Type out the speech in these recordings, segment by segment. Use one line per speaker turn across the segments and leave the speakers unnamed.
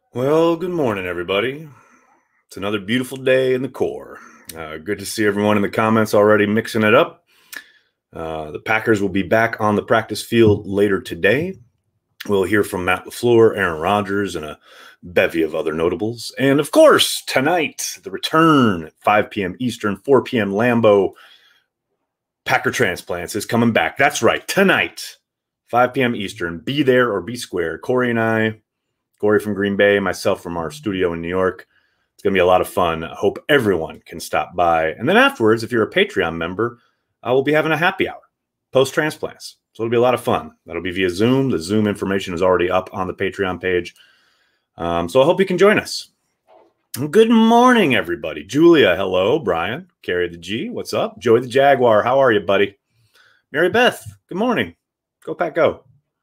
Well, good morning, everybody. It's another beautiful day in the core. Good to see everyone in the comments already mixing it up. The Packers will be back on the practice field later today. We'll hear from Matt LaFleur, Aaron Rodgers, and a bevy of other notables. And of course, tonight, the return at 5 p.m. Eastern, 4 p.m. Lambeau. Packer Transplants is coming back. That's right, tonight, 5 p.m. Eastern. Be there or be square. Corey from Green Bay, myself from our studio in New York. It's going to be a lot of fun. I hope everyone can stop by. And then afterwards, if you're a Patreon member, we'll be having a happy hour post-transplants. So it'll be a lot of fun. That'll be via Zoom. The Zoom information is already up on the Patreon page. So I hope you can join us. Good morning, everybody. Julia, hello. Brian, Carrie the G, what's up? Joey the Jaguar, how are you, buddy? Mary Beth, good morning. Go Pack, go.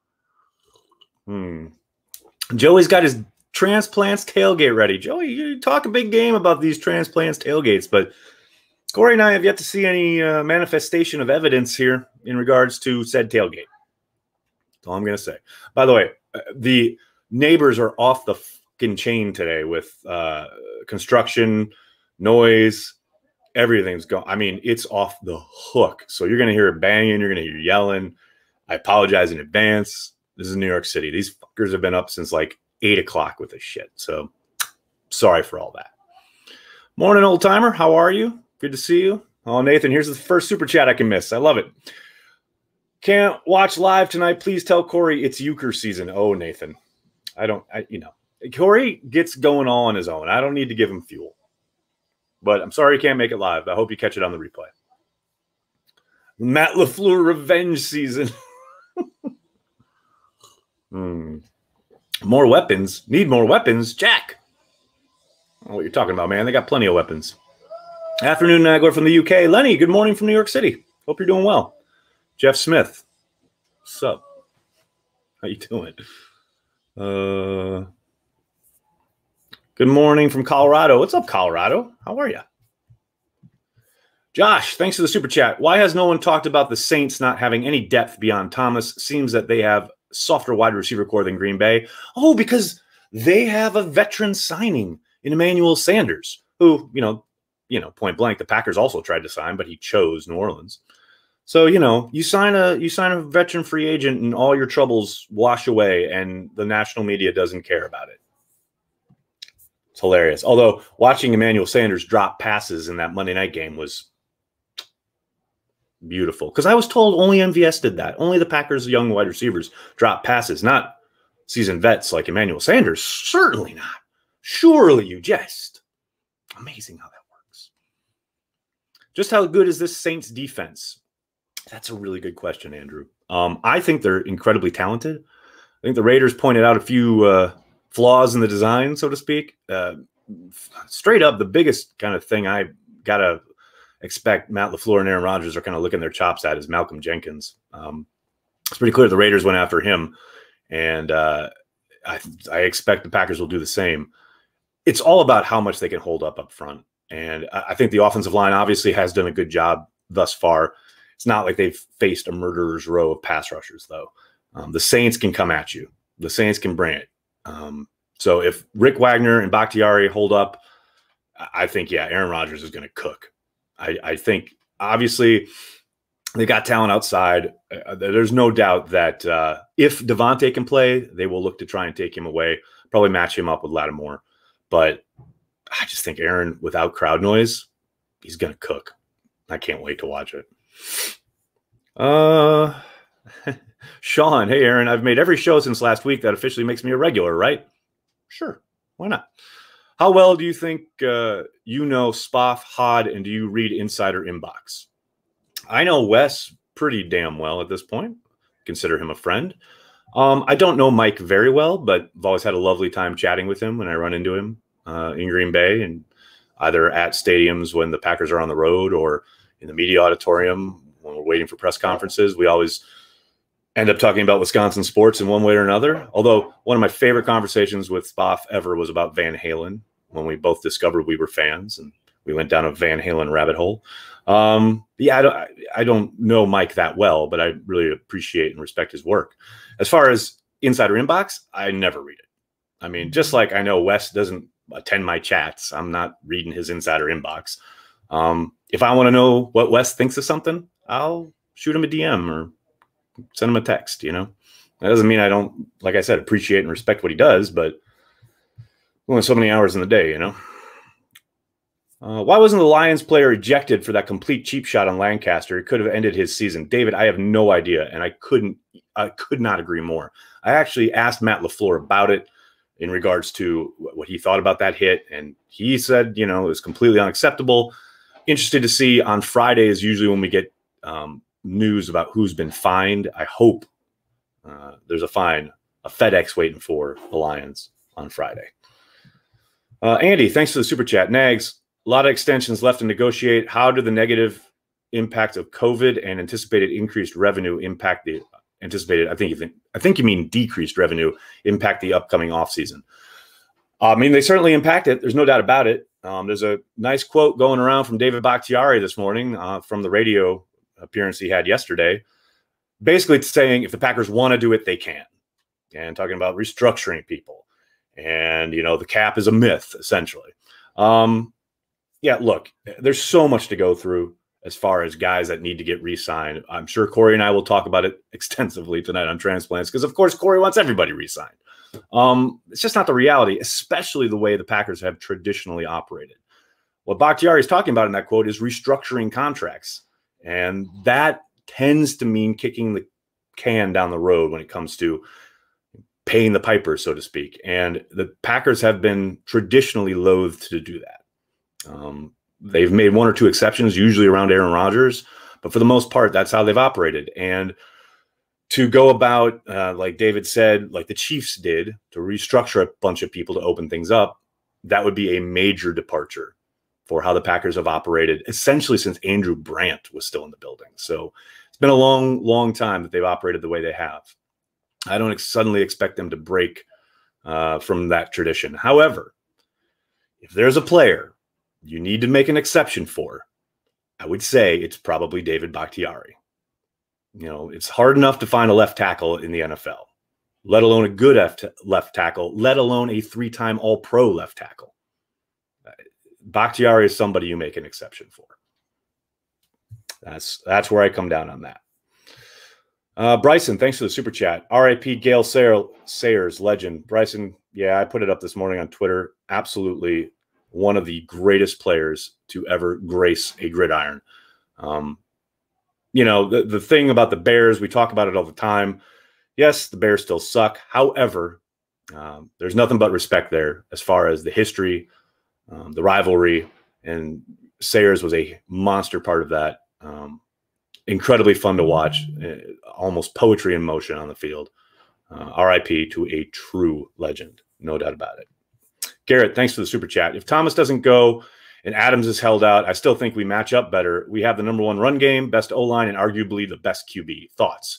Joey's got his transplants tailgate ready. Joey, you talk a big game about these transplants tailgates, but Corey and I have yet to see any manifestation of evidence here in regards to said tailgate. That's all I'm going to say. By the way, the neighbors are off the fucking chain today with construction, noise, everything's going. I mean, it's off the hook. So you're going to hear it banging. You're going to hear yelling. I apologize in advance. This is New York City. These fuckers have been up since like 8 o'clock with this shit. So sorry for all that. Morning, old timer. How are you? Good to see you. Oh, Nathan, here's the first super chat I can miss. I love it. Can't watch live tonight. Please tell Corey it's euchre season. Oh, Nathan. Corey gets going all on his own. I don't need to give him fuel. But I'm sorry you can't make it live. I hope you catch it on the replay. Matt LaFleur revenge season. More weapons. Need more weapons. Jack. I don't know what you're talking about, man. They got plenty of weapons. Afternoon, Nagler from the UK. Lenny, good morning from New York City. Hope you're doing well. Jeff Smith. What's up? How you doing? Good morning from Colorado. What's up, Colorado? How are you? Josh, thanks for the super chat. Why has no one talked about the Saints not having any depth beyond Thomas? Seems that they have softer wide receiver core than Green Bay. Oh, because they have a veteran signing in Emmanuel Sanders, who, point blank, the Packers also tried to sign, but he chose New Orleans. So, you sign a veteran free agent and all your troubles wash away and the national media doesn't care about it. It's hilarious. Although watching Emmanuel Sanders drop passes in that Monday night game was beautiful, because I was told only MVS did that. Only the Packers' young wide receivers drop passes, not seasoned vets like Emmanuel Sanders. Certainly not. Surely you jest. Amazing how that works. Just how good is this Saints defense? That's a really good question, Andrew. I think they're incredibly talented. I think the Raiders pointed out a few flaws in the design, so to speak. Straight up, the biggest kind of thing I got to expect Matt LaFleur and Aaron Rodgers are kind of licking their chops at is Malcolm Jenkins. It's pretty clear the Raiders went after him, and I expect the Packers will do the same. It's all about how much they can hold up front, and I think the offensive line obviously has done a good job thus far. It's not like they've faced a murderer's row of pass rushers, though. The Saints can come at you. The Saints can bring it. So if Rick Wagner and Bakhtiari hold up, I think, Aaron Rodgers is going to cook. I think, obviously, they got talent outside. There's no doubt that if Devontae can play, they will look to try and take him away, probably match him up with Lattimore. But I just think Aaron, without crowd noise, he's going to cook. I can't wait to watch it. Sean, hey, Aaron, I've made every show since last week. That officially makes me a regular, right? Sure. Why not? How well do you think Spoff, Hod, and do you read Insider Inbox? I know Wes pretty damn well at this point. Consider him a friend. I don't know Mike very well, but I've always had a lovely time chatting with him when I run into him in Green Bay, and either at stadiums when the Packers are on the road or in the media auditorium when we're waiting for press conferences. We always end up talking about Wisconsin sports in one way or another. Although one of my favorite conversations with Spoff ever was about Van Halen, when we both discovered we were fans and we went down a Van Halen rabbit hole. I don't know Mike that well, but I really appreciate and respect his work. As far as Insider Inbox, I never read it. I mean, just like I know Wes doesn't attend my chats, I'm not reading his insider inbox. If I want to know what Wes thinks of something, I'll shoot him a DM or send him a text, you know. That doesn't mean I don't, like I said, appreciate and respect what he does, but only so many hours in the day, you know. Why wasn't the Lions player ejected for that complete cheap shot on Lancaster? It could have ended his season. David, I have no idea, and I could not agree more. I actually asked Matt LaFleur about it in regards to what he thought about that hit, and he said, you know, it was completely unacceptable. Interested to see on Friday is usually when we get news about who's been fined. I hope there's a fine, a FedEx waiting for the Lions on Friday. Andy, thanks for the super chat. Nags, a lot of extensions left to negotiate. How do the negative impact of COVID and anticipated increased revenue impact the anticipated? I think you mean decreased revenue impact the upcoming offseason. I mean, they certainly impact it. There's no doubt about it. There's a nice quote going around from David Bakhtiari this morning from the radio appearance he had yesterday, basically saying if the Packers want to do it, they can, and talking about restructuring people. And, you know, the cap is a myth, essentially. Yeah, look, there's so much to go through as far as guys that need to get re-signed. I'm sure Corey and I will talk about it extensively tonight on Transplants because, of course, Corey wants everybody re-signed. It's just not the reality, especially the way the Packers have traditionally operated. What Bakhtiari is talking about in that quote is restructuring contracts. And that tends to mean kicking the can down the road when it comes to paying the piper, so to speak. And the Packers have been traditionally loath to do that. They've made one or two exceptions, usually around Aaron Rodgers, but for the most part, that's how they've operated. And to go about, like David said, like the Chiefs did, to restructure a bunch of people to open things up, that would be a major departure for how the Packers have operated, essentially since Andrew Brandt was still in the building. So it's been a long, long time that they've operated the way they have. I don't suddenly expect them to break from that tradition. However, if there's a player you need to make an exception for, I would say it's probably David Bakhtiari. You know, it's hard enough to find a left tackle in the NFL, let alone a good left tackle, let alone a three-time All-Pro left tackle. Bakhtiari is somebody you make an exception for. That's where I come down on that. Bryson, thanks for the super chat. RIP Gale Sayers, legend. Bryson, yeah, I put it up this morning on Twitter. Absolutely one of the greatest players to ever grace a gridiron. You know, the thing about the Bears, we talk about it all the time. Yes, the Bears still suck. However, there's nothing but respect there as far as the history, the rivalry, and Sayers was a monster part of that. Incredibly fun to watch, almost poetry in motion on the field. RIP to a true legend, no doubt about it. Garrett, thanks for the super chat. If Thomas doesn't go and Adams is held out, I still think we match up better. We have the #1 run game, best O-line, and arguably the best QB. Thoughts?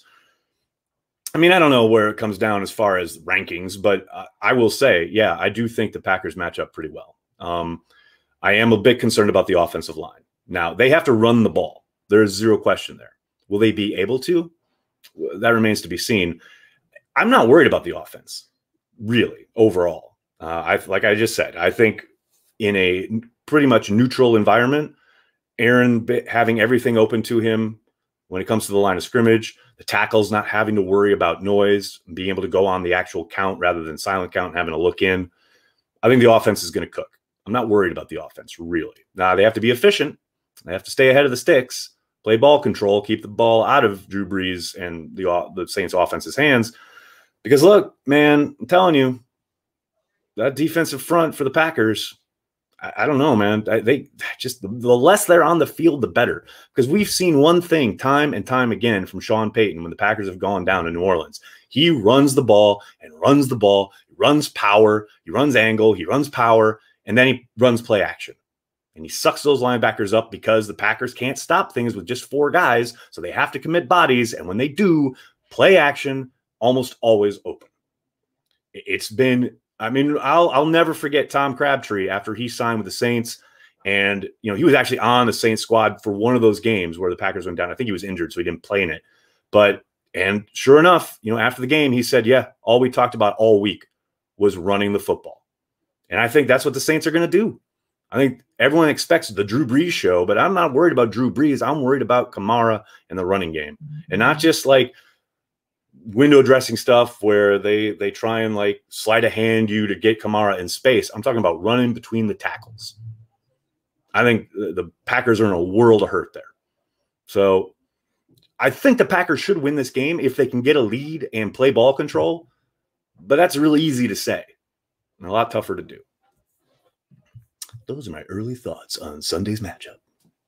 I mean, I don't know where it comes down as far as rankings, but I will say, yeah, I do think the Packers match up pretty well. I am a bit concerned about the offensive line. Now, they have to run the ball. There is zero question there. Will they be able to? That remains to be seen. I'm not worried about the offense, really, overall. Like I just said, I think in a pretty much neutral environment, Aaron having everything open to him when it comes to the line of scrimmage, the tackles not having to worry about noise, being able to go on the actual count rather than silent count and having to look in. I think the offense is going to cook. I'm not worried about the offense, really. Now, they have to be efficient. They have to stay ahead of the sticks, play ball control, keep the ball out of Drew Brees and the Saints offense's hands. Because, look, man, I'm telling you, that defensive front for the Packers, I don't know, man. They just, the less they're on the field, the better. Because we've seen one thing time and time again from Sean Payton when the Packers have gone down in New Orleans. He runs the ball and runs the ball. He runs power. He runs angle. He runs power. And then he runs play action. And he sucks those linebackers up because the Packers can't stop things with just 4 guys. So they have to commit bodies. And when they do, play action almost always open. It's been, I mean, I'll never forget Tom Crabtree after he signed with the Saints. And, you know, he was actually on the Saints squad for one of those games where the Packers went down. I think he was injured, so he didn't play in it. But, and sure enough, you know, after the game, he said, yeah, all we talked about all week was running the football. And I think that's what the Saints are going to do. I think everyone expects the Drew Brees show, but I'm not worried about Drew Brees. I'm worried about Kamara and the running game, and not just like window dressing stuff where they try and like sleight of hand you to get Kamara in space. I'm talking about running between the tackles. I think the Packers are in a world of hurt there. So I think the Packers should win this game if they can get a lead and play ball control, but that's really easy to say and a lot tougher to do. Those are my early thoughts on Sunday's matchup.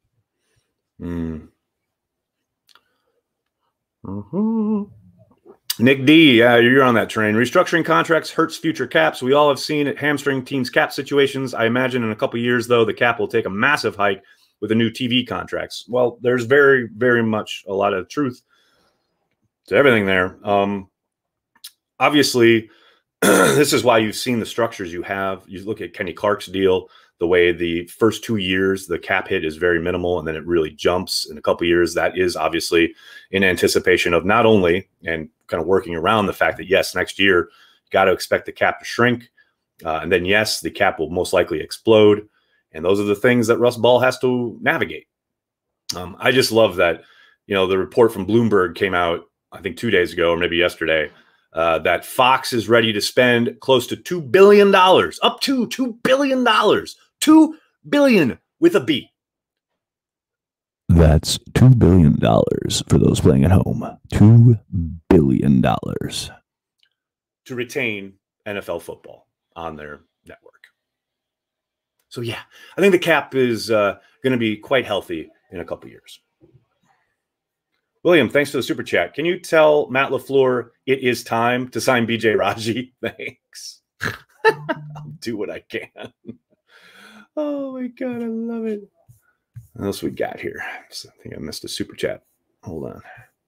Nick D, yeah, you're on that train. Restructuring contracts hurts future caps. We all have seen it hamstring teams' cap situations. I imagine in a couple of years, though, the cap will take a massive hike with the new TV contracts. Well, there's very, very much a lot of truth to everything there. Obviously, this is why you've seen the structures you have. You look at Kenny Clark's deal, the way the first 2 years, the cap hit is very minimal, and then it really jumps in a couple of years. That is obviously in anticipation of not only, and kind of working around the fact that, yes, next year, you got to expect the cap to shrink. And then, yes, the cap will most likely explode. And those are the things that Russ Ball has to navigate. I just love that, the report from Bloomberg came out, I think 2 days ago or maybe yesterday, that Fox is ready to spend close to $2 billion, up to $2 billion, $2 billion with a B.
That's $2 billion for those playing at home. $2 billion.
To retain NFL football on their network. So, yeah, I think the cap is going to be quite healthy in a couple years. William, thanks for the super chat. Can you tell Matt LaFleur it is time to sign B.J. Raji? Thanks. I'll do what I can. Oh, my God, I love it. What else we got here? I think I missed a super chat. Hold on.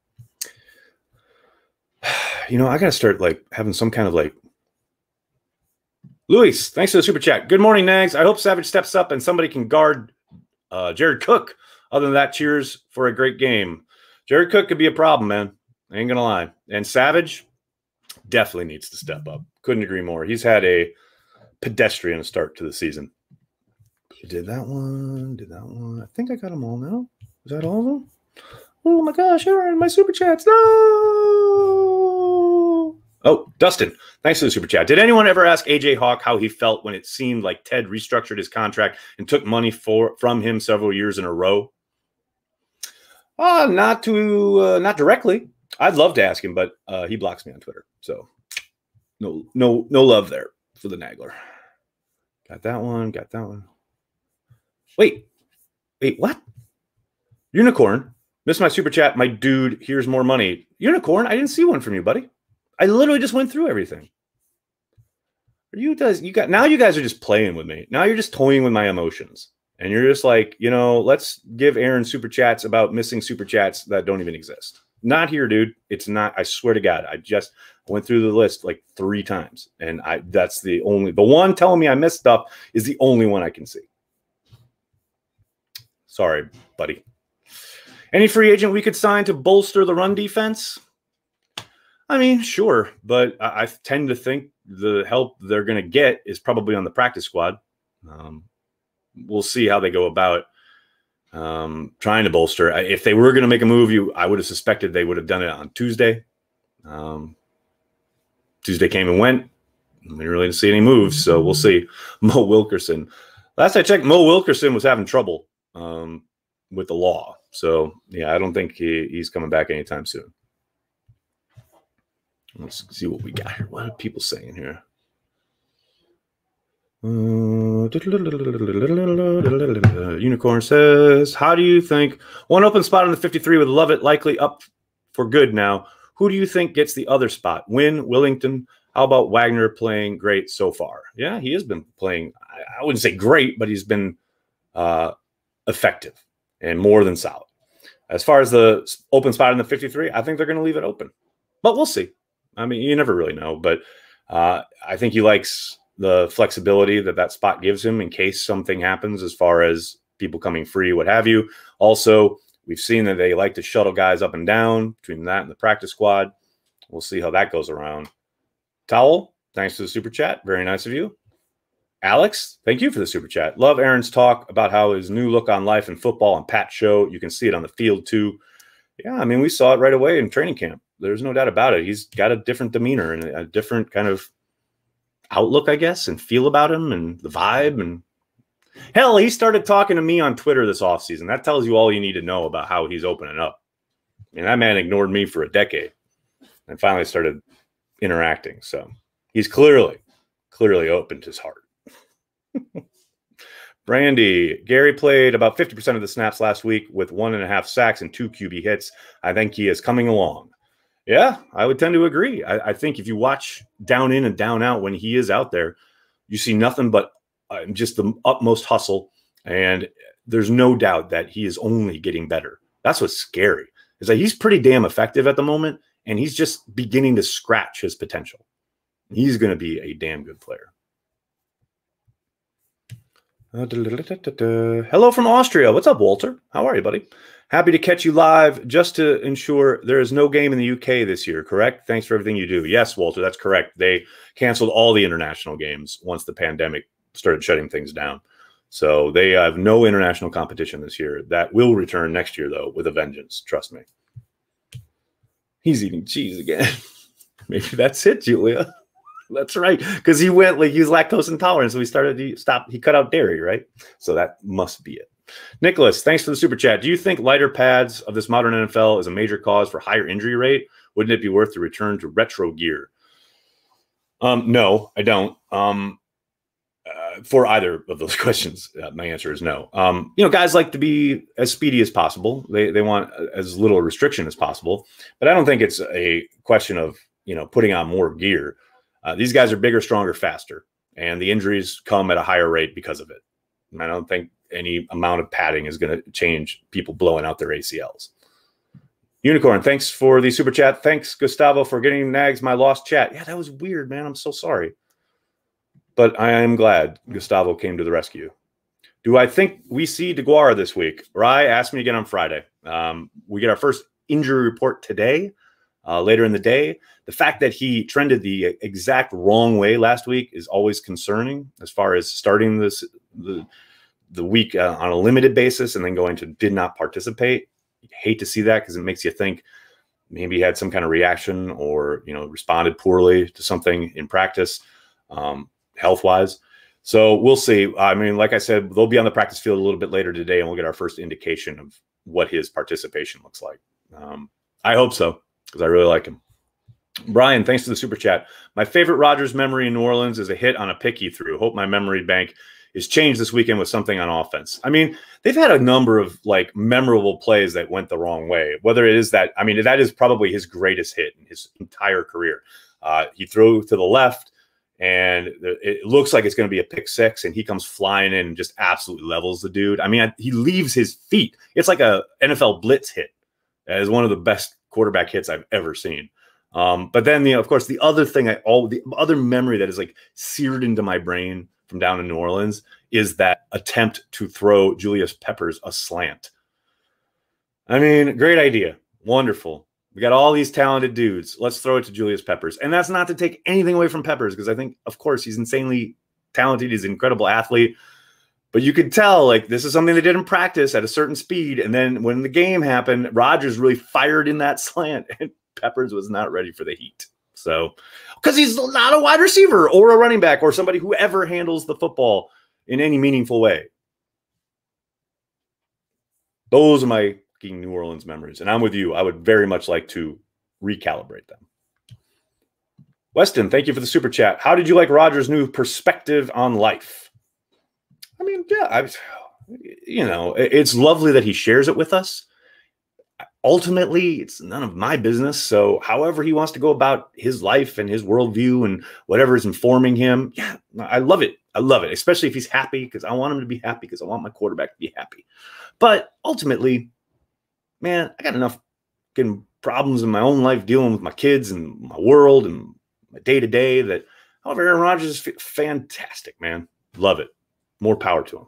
I got to start having some kind of Luis, thanks for the super chat. Good morning, Nags. I hope Savage steps up and somebody can guard Jared Cook. Other than that, cheers for a great game. Jared Cook could be a problem, man. I ain't going to lie. And Savage definitely needs to step up. Couldn't agree more. He's had a pedestrian start to the season. Did that one. I think I got them all now. Is that all of them? Oh, my gosh. Aaron, my super chats. No. Oh, Dustin, thanks for the super chat. Did anyone ever ask AJ Hawk how he felt when it seemed like Ted restructured his contract and took money from him several years in a row? Not directly. I'd love to ask him, but he blocks me on Twitter. So no love there for the Nagler. Got that one. Wait, what? Unicorn, missed my super chat. My dude, here's more money. Unicorn, I didn't see one from you, buddy. I literally just went through everything. You guys are just playing with me. Now you're just toying with my emotions. And you're just like, let's give Aaron super chats about missing super chats that don't even exist. Not here, dude. It's not. I swear to God. I went through the list 3 times. And that's the one telling me I missed stuff is the only one I can see. Sorry, buddy. Any free agent we could sign to bolster the run defense? I mean, sure. But I tend to think the help they're going to get is probably on the practice squad. We'll see how they go about trying to bolster. If they were going to make a move, I would have suspected they would have done it on Tuesday. Tuesday came and went. I didn't really see any moves, so we'll see. Mo Wilkerson. Last I checked, Mo Wilkerson was having trouble with the law. So, yeah, I don't think he's coming back anytime soon. Let's see what we got here. What are people saying here? Unicorn says, how do you think one open spot on the 53 with Lovett likely up for good now? Who do you think gets the other spot? Wynn, Willington? How about Wagner playing great so far? Yeah, he has been playing, I wouldn't say great, but he's been effective and more than solid. As far as the open spot in the 53, I think they're going to leave it open. But we'll see. I mean, you never really know. But I think he likes the flexibility that spot gives him in case something happens as far as people coming free, what have you. Also, we've seen that they like to shuttle guys up and down between that and the practice squad. We'll see how that goes around. Towel, thanks for the super chat. Very nice of you. Alex, thank you for the super chat. Love Aaron's talk about how his new look on life and football on Pat's show. You can see it on the field too. Yeah, I mean, we saw it right away in training camp. There's no doubt about it. He's got a different demeanor and a different kind of outlook, I guess, and feel about him and the vibe. And hell, he started talking to me on Twitter this offseason. That tells you all you need to know about how he's opening up. I mean, that man ignored me for a decade and finally started interacting. So he's clearly opened his heart. Brandy, Gary played about 50% of the snaps last week with 1.5 sacks and 2 QB hits. I think he is coming along. Yeah, I would tend to agree. I think if you watch down in and down out when he is out there, you see nothing but just the utmost hustle. And there's no doubt that he is only getting better. That's what's scary, is that he's pretty damn effective at the moment, and he's just beginning to scratch his potential. He's going to be a damn good player. Hello from Austria. What's up, Walter? How are you, buddy? Happy to catch you live just to ensure there is no game in the UK this year, correct? Thanks for everything you do. Yes, Walter, that's correct. They canceled all the international games once the pandemic started shutting things down. So they have no international competition this year. That will return next year, though, with a vengeance. Trust me. He's eating cheese again. Maybe that's it, Julia. That's right, because he went like he was lactose intolerant, so he cut out dairy, right? So that must be it. Nicholas, thanks for the super chat. Do you think lighter pads of this modern NFL is a major cause for higher injury rate? Wouldn't it be worth the return to retro gear? No, I don't. For either of those questions, my answer is no. Guys like to be as speedy as possible. They want as little restriction as possible, but I don't think it's a question of putting on more gear. These guys are bigger, stronger, faster, and the injuries come at a higher rate because of it. And I don't think any amount of padding is going to change people blowing out their ACLs. Unicorn, thanks for the super chat. Thanks, Gustavo, for getting Nags my lost chat. Yeah, that was weird, man. I'm so sorry. But I am glad Gustavo came to the rescue. Do I think we see DeGuara this week? Rye asked me again on Friday. We get our first injury report today. Later in the day, the fact that he trended the exact wrong way last week is always concerning as far as starting the week on a limited basis and then going to did not participate. You hate to see that because it makes you think maybe he had some kind of reaction or responded poorly to something in practice, health-wise. So we'll see. I mean, like I said, they'll be on the practice field a little bit later today, and we'll get our first indication of what his participation looks like. I hope so, because I really like him. Brian, thanks for the super chat. My favorite Rodgers memory in New Orleans is a hit on a pick he threw. Hope my memory bank is changed this weekend with something on offense. I mean, they've had a number of memorable plays that went the wrong way. Whether it is that, that is probably his greatest hit in his entire career. He threw to the left, and it looks like it's going to be a pick six, and he comes flying in and just absolutely levels the dude. I mean, he leaves his feet. It's like a NFL blitz hit. That is one of the best quarterback hits I've ever seen. But then, of course, the other thing, the other memory that is seared into my brain from down in New Orleans is that attempt to throw Julius Peppers a slant. I mean, great idea. Wonderful. We got all these talented dudes. Let's throw it to Julius Peppers. And that's not to take anything away from Peppers, because I think, of course, he's insanely talented. He's an incredible athlete. But you could tell, this is something they did in practice at a certain speed. And then when the game happened, Rodgers really fired in that slant, and Peppers was not ready for the heat. So, because he's not a wide receiver or a running back or somebody who ever handles the football in any meaningful way. Those are my New Orleans memories. And I'm with you. I would very much like to recalibrate them. Weston, thank you for the super chat. How did you like Rodgers' new perspective on life? I mean, yeah, it's lovely that he shares it with us. Ultimately, it's none of my business. So however he wants to go about his life and his worldview and whatever is informing him, yeah, I love it. I love it, especially if he's happy, because I want him to be happy, because I want my quarterback to be happy. But ultimately, man, I got enough problems in my own life dealing with my kids and my world and my day-to-day that, however, Aaron Rodgers is fantastic, man. Love it. More power to him.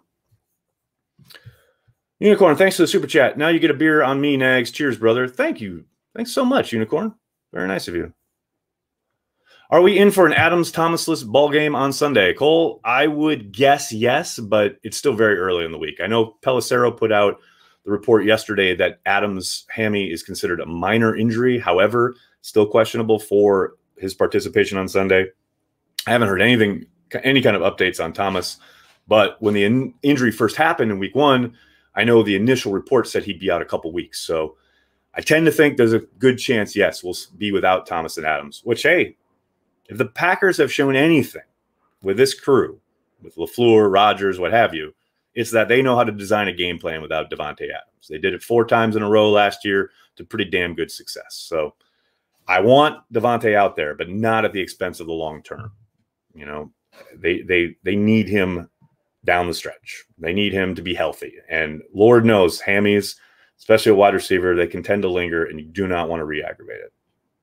Unicorn, thanks for the super chat. Now you get a beer on me, Nags. Cheers, brother. Thank you. Thanks so much, Unicorn. Very nice of you. Are we in for an Adams-Thomasless ball game on Sunday? Cole, I would guess yes, but it's still very early in the week. I know Pelissero put out the report yesterday that Adams' hammy is considered a minor injury. However, still questionable for his participation on Sunday. I haven't heard anything, any kind of updates on Thomas. But when the injury first happened in week 1, I know the initial report said he'd be out a couple weeks. So I tend to think there's a good chance, yes, we'll be without Thomas and Adams, which, hey, if the Packers have shown anything with this crew, with LaFleur, Rodgers, what have you, it's that they know how to design a game plan without Davante Adams. They did it 4 times in a row last year to pretty damn good success. So I want Davante out there, but not at the expense of the long term. You know, they need him down the stretch. They need him to be healthy. And Lord knows, hammies, especially a wide receiver, they can tend to linger, and you do not want to re-aggravate it.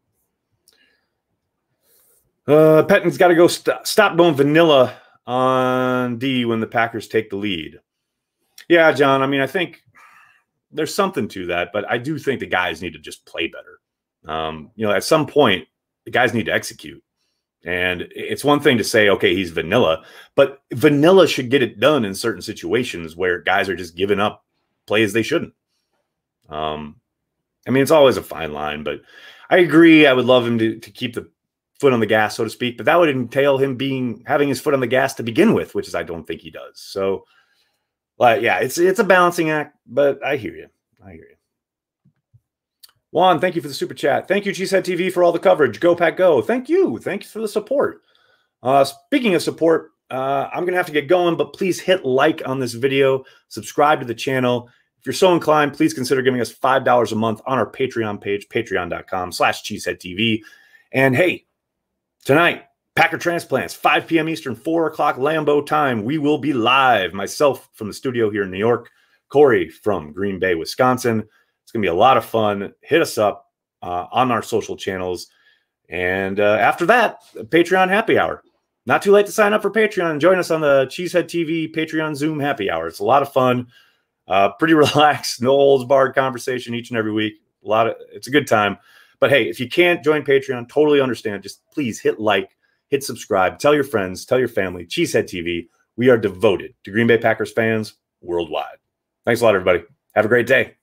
Pettin's got to go stop going vanilla on D when the Packers take the lead. Yeah, John, I mean, I think there's something to that, but I do think the guys need to just play better. You know, at some point, the guys need to execute. And it's one thing to say, okay, he's vanilla, but vanilla should get it done in certain situations where guys are just giving up plays they shouldn't. I mean, it's always a fine line, but I agree. I would love him to keep the foot on the gas, so to speak, but that would entail him having his foot on the gas to begin with, which is I don't think he does. So, yeah, it's a balancing act, but I hear you. I hear you. Juan, thank you for the super chat. Thank you, Cheesehead TV, for all the coverage. Go Pack Go. Thank you. Thanks for the support. Speaking of support, I'm going to have to get going, but please hit like on this video, subscribe to the channel. If you're so inclined, please consider giving us $5 a month on our Patreon page, patreon.com/CheeseheadTV. And hey, tonight, Packer Transplants, 5 p.m. Eastern, 4 o'clock Lambeau time. We will be live. Myself from the studio here in New York, Corey from Green Bay, Wisconsin. It's going to be a lot of fun. Hit us up on our social channels. And after that, Patreon happy hour. Not too late to sign up for Patreon. Join us on the Cheesehead TV Patreon Zoom happy hour. It's a lot of fun. Pretty relaxed, no holds barred conversation each and every week. It's a good time. But hey, if you can't join Patreon, totally understand. Just please hit like, hit subscribe, tell your friends, tell your family. Cheesehead TV. We are devoted to Green Bay Packers fans worldwide. Thanks a lot, everybody. Have a great day.